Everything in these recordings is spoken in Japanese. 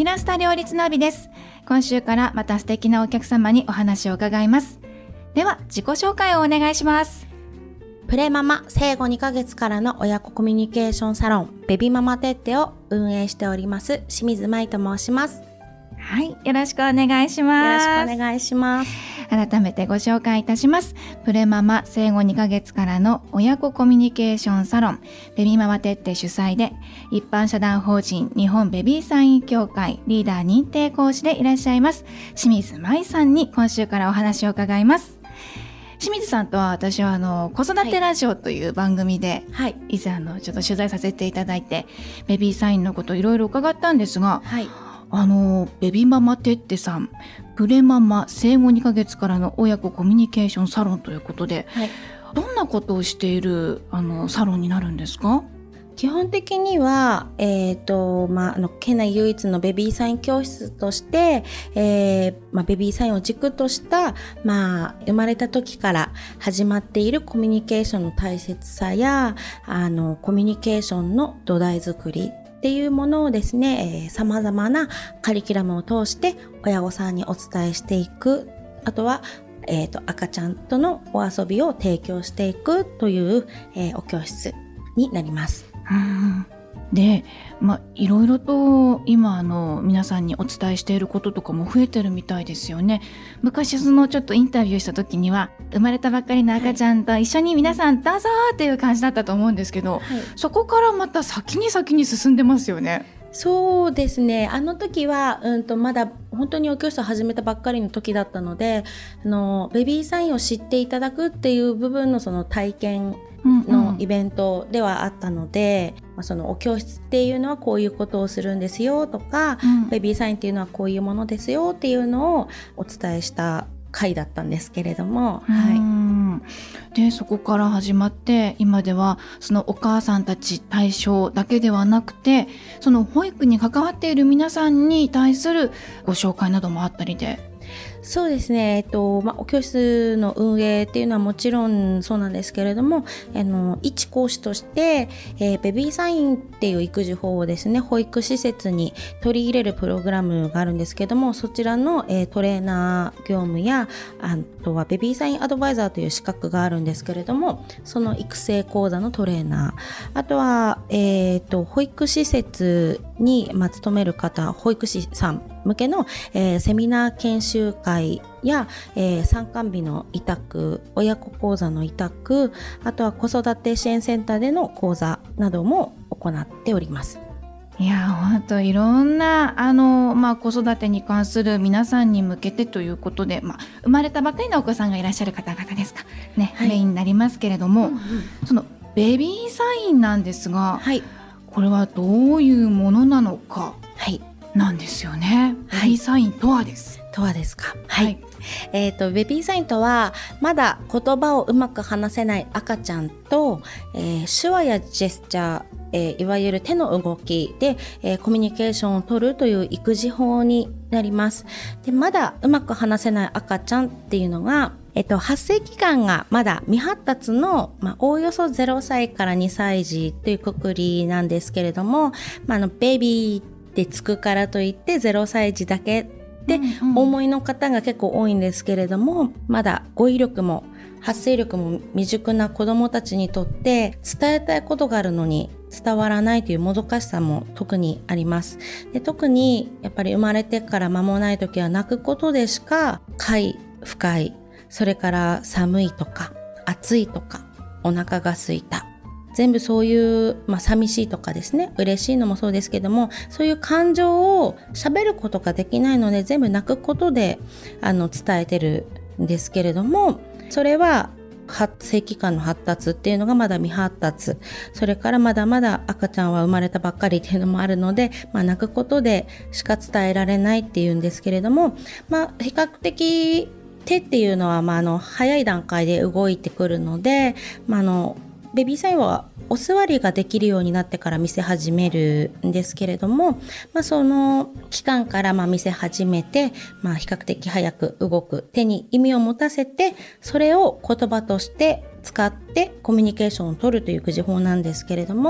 キラスタ両立ナビです。今週からまた素敵なお客様にお話を伺います。では自己紹介をお願いします。 プレママ生後2ヶ月からの親子コミュニケーションサロンベビママテッテを運営しております清水舞と申します。 はい、よろしくお願いします。 よろしくお願いします。 改めてご紹介いたします。プレママ生後2ヶ月からの親子コミュニケーションサロンベビーママテッテ主催で、一般社団法人日本ベビーサイン協会リーダー認定講師でいらっしゃいます清水舞さんに今週からお話を伺います。清水さんとは私は子育てラジオという番組で、以前ちょっと取材させていただいて、ベビーサインのこといろいろ伺ったんですが、ベビーママテッテさん、プレママ生後2ヶ月からの親子コミュニケーションサロンということで、どんなことをしているサロンになるんですか？ 基本的には、県内唯一のベビーサイン教室として、ベビーサインを軸とした、生まれた時から始まっているコミュニケーションの大切さや、コミュニケーションの土台作りっていうものをですね、様々なカリキュラムを通して親御さんにお伝えしていく。あとは、赤ちゃんとのお遊びを提供していくという、お教室になります。 で、いろいろと今皆さんにお伝えしていることとかも増えてるみたいですよね。昔ちょっとインタビューした時には、生まれたばっかりの赤ちゃんと一緒に皆さんどうぞっていう感じだったと思うんですけど、そこからまた先に進んでますよね。 そうですね。あの時は、まだ本当にお教室を始めたばっかりの時だったので、ベビーサインを知っていただくっていう部分のその体験のイベントではあったので、そのお教室っていうのはこういうことをするんですよとか、ベビーサインっていうのはこういうものですよっていうのをお伝えした回だったんですけれども、 でそこから始まって今ではそのお母さんたち対象だけではなくて、その保育に関わっている皆さんに対するご紹介などもあったりで。 そうですね、お教室の運営っていうのはもちろんそうなんですけれども、一講師として、ベビーサインっていう育児法をですね、保育施設に取り入れるプログラムがあるんですけども、そちらの、トレーナー業務や、あとはベビーサインアドバイザーという資格があるんですけれども、その育成講座のトレーナー、あとは、保育施設に、勤める方、保育士さん向けの、セミナー研修会や、参観日の委託、親子講座の委託、あとは子育て支援センターでの講座なども行っております。 いや本当いろんな子育てに関する皆さんに向けてということで、生まれたばかりのお子さんがいらっしゃる方々ですかね、メインになりますけれども、そのベビーサインなんですが、これはどういうものなのかなんですよね。ベビーサインとはです。 とはですか。ベビーサインとは、まだ言葉をうまく話せない赤ちゃんと、手話やジェスチャー、いわゆる手の動きで、コミュニケーションを取るという育児法になります。で、まだうまく話せない赤ちゃんっていうのが、発生期間がまだ未発達の、おおよそ0歳から2歳児というくくりなんですけれども、ベビーってつくからといって0歳児だけってお思いの方が結構多いんですけれども、まだ語彙力も発声力も未熟な子どもたちにとって伝えたいことがあるのに伝わらないというもどかしさも特にあります。で、特にやっぱり生まれてから間もない時は泣くことでしか快不快、それから寒いとか暑いとかお腹が空いた、全部そういう、寂しいとかですね、嬉しいのもそうですけども、そういう感情を喋ることができないので、全部泣くことで伝えてるんですけれども、それは発生期間の発達っていうのがまだ未発達、それからまだまだ赤ちゃんは生まれたばっかりっていうのもあるので、泣くことでしか伝えられないっていうんですけれども、比較的手っていうのは、早い段階で動いてくるので、ベビーサインはお座りができるようになってから見せ始めるんですけれども、その期間から見せ始めて、比較的早く動く、手に意味を持たせて、それを言葉として使ってコミュニケーションを取るという育児法なんですけれども、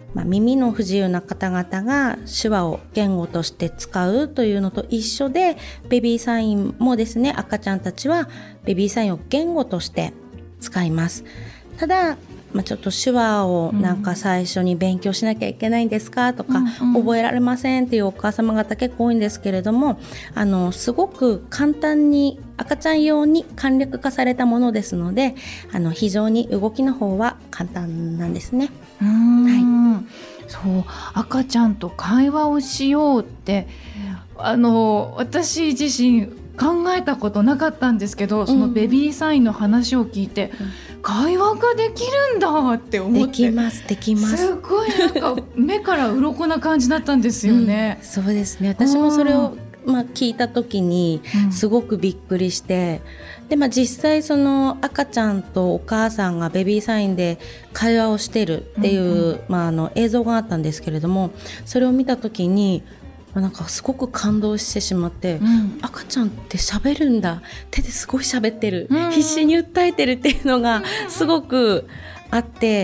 耳の不自由な方々が手話を言語として使うというのと一緒で、ベビーサインもですね、赤ちゃんたちはベビーサインを言語として使います。ただ、ちょっと手話をなんか最初に勉強しなきゃいけないんですかとか、覚えられませんっていうお母様方結構多いんですけれども、すごく簡単に赤ちゃん用に簡略化されたものですので、非常に動きの方は簡単なんですね。 はい、そう赤ちゃんと会話をしようって私自身考えたことなかったんですけど、そのベビーサインの話を聞いて、会話ができるんだって思って、 できますすごいなんか目から鱗な感じだったんですよね。 そうですね、私もそれを聞いた時にすごくびっくりして、で実際その赤ちゃんとお母さんがベビーサインで会話をしてるっていう、映像があったんですけれども、それを見た時になんかすごく感動してしまって、赤ちゃんって喋るんだ、手ですごい喋ってる、必死に訴えてるっていうのがすごくあって、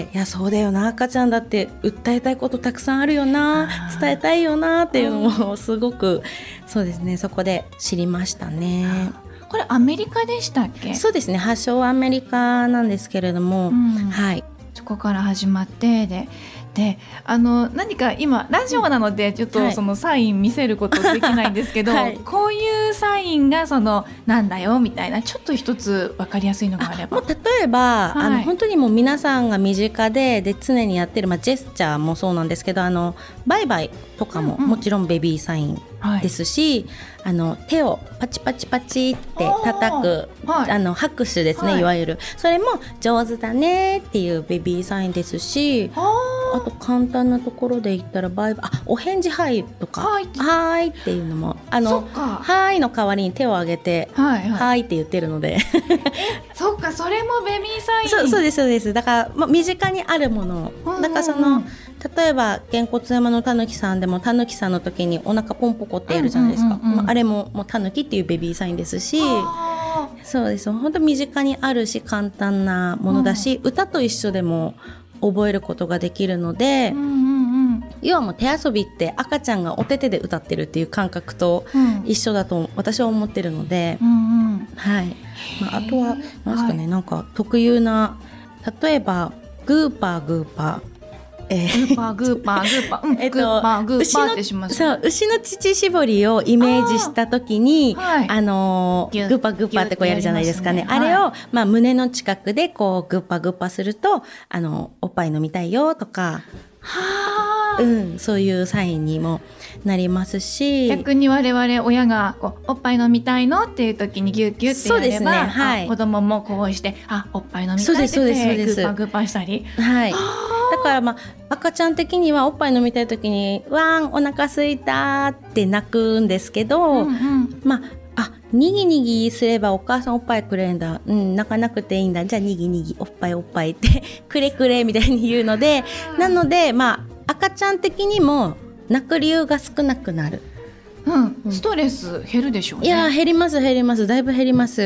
いやそうだよな、赤ちゃんだって訴えたいことたくさんあるよな、伝えたいよなっていうのもすごく、そうですね、そこで知りましたね。 これアメリカでしたっけ？ そうですね、発祥はアメリカなんですけれども、はい、 そこから始まってで何か今ラジオなのでちょっとそのサイン見せることできないんですけど、こういうサインがなんだよみたいな、ちょっと一つ分かりやすいのがあれば。 例えば、本当にもう皆さんが身近で常にやってる、ジェスチャーもそうなんですけど、バイバイとかももちろんベビーサインですし、手をパチパチパチって叩く、拍手ですね、いわゆるそれも上手だねっていうベビーサインですし、あと簡単なところで言ったらお返事はいとか、はいっていうのもはいの代わりに手を挙げてはいって言ってるのでそっか、それもベビーサイン。 そうですそうです。だから身近にあるもの、だから例えばげんこつ山のたぬきさんでもたぬきさんの時にお腹ポンポコってやるじゃないですか、あれもたぬきっていうベビーサインですし、そうです、本当身近にあるし簡単なものだし、歌と一緒でも覚えることができるので、要はもう手遊びって赤ちゃんがお手手で歌ってるっていう感覚と一緒だと私は思ってるので、はい、あとは何ですかね、なんか特有な、例えばグーパーグーパー、 グーパーグーパーグーパー、グーパーグーパーってします。 そう、牛の乳搾りをイメージした時にグーパーグーパーってこうやるじゃないですかね。あれを胸の近くでこうグーパーグーパーするとおっぱい飲みたいよとか、そういうサインにもなりますし、 逆に我々親がおっぱい飲みたいのっていう時にギュッギュッってやれば、子供もこうしておっぱい飲みたいってグーパーグーパーしたり、だから赤ちゃん的にはおっぱい飲みたい時にわーんお腹すいたって泣くんですけど、にぎにぎすればお母さんおっぱいくれるんだ、泣かなくていいんだ、じゃあにぎにぎおっぱいおっぱいってくれくれみたいに言うので、なので赤ちゃん的にも泣く理由が少なくなる、 ストレス減るでしょうね。 いや減りますだいぶ減ります。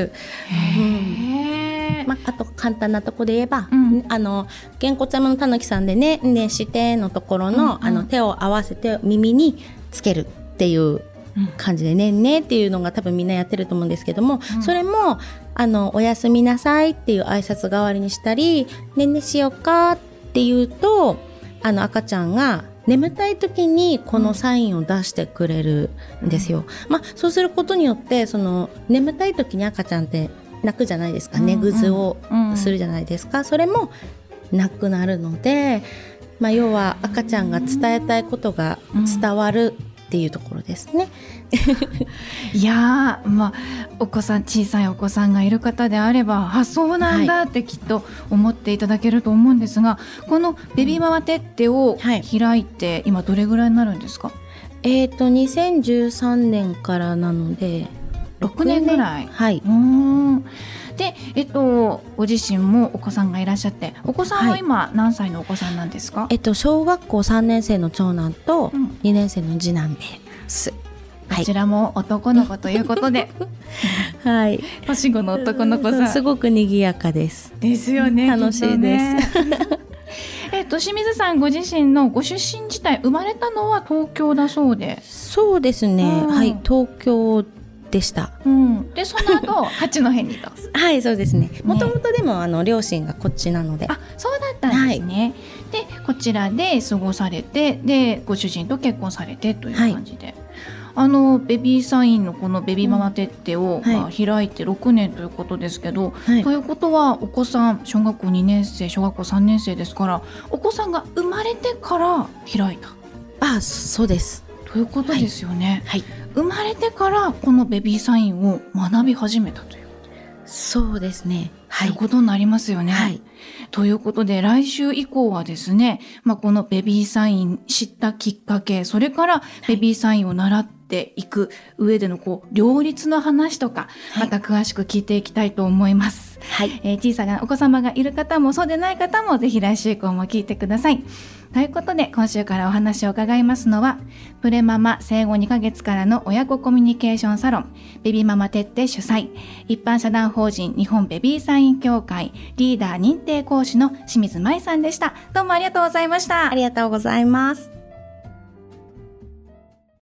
あと簡単なとこで言えば、げんこつ山のたぬきさんでねしてのところの、手を合わせて耳につけるっていう感じでねんねっていうのが多分みんなやってると思うんですけども、それもおやすみなさいっていう挨拶代わりにしたり、ねんねしようかっていうと赤ちゃんが眠たい時にこのサインを出してくれるんですよ。そうすることによって眠たい時に赤ちゃんって泣くじゃないですか、寝ぐずをするじゃないですか、それもなくなるので、要は赤ちゃんが伝えたいことが伝わるっていうところですね。 いやお子さん、小さいお子さんがいる方であればそうなんだってきっと思っていただけると思うんですが、このベビーママテッテを開いて今どれぐらいになるんですか ？2013年からなので 6年ぐらい。で、ご自身もお子さんがいらっしゃって、お子さんは今何歳のお子さんなんですか？ 小学校3年生の長男と2年生の次男です。 こちらも男の子ということで年子の男の子さん、 すごく賑やかです。 ですよね。 楽しいです。 清水さんご自身のご出身自体、生まれたのは東京だそうで。 そうですね、はい、東京でした。 でその後八戸にとはいそうですね。もともとでも両親がこっちなので。 あ、そうだったんですね。でこちらで過ごされて、でご主人と結婚されてという感じで、ベビーサインのこのベビーママテッテを、開いて6年ということですけど、ということはお子さん小学校2年生小学校3年生ですから、お子さんが生まれてから開いた。 あ、そうですということですよね。生まれてからこのベビーサインを学び始めたという。 そうですね、 ということになりますよね。ということで来週以降はですね、このベビーサイン知ったきっかけ、それからベビーサインを習っていく上での両立の話とか、また詳しく聞いていきたいと思います。小さなお子様がいる方もそうでない方もぜひ来週以降も聞いてください。ということで今週からお話を伺いますのは、プレママ生後2ヶ月からの親子コミュニケーションサロンベビーママテッテ主催、一般社団法人日本ベビーサイン協会リーダー認定講師の清水舞さんでした。どうもありがとうございました。 ありがとうございます。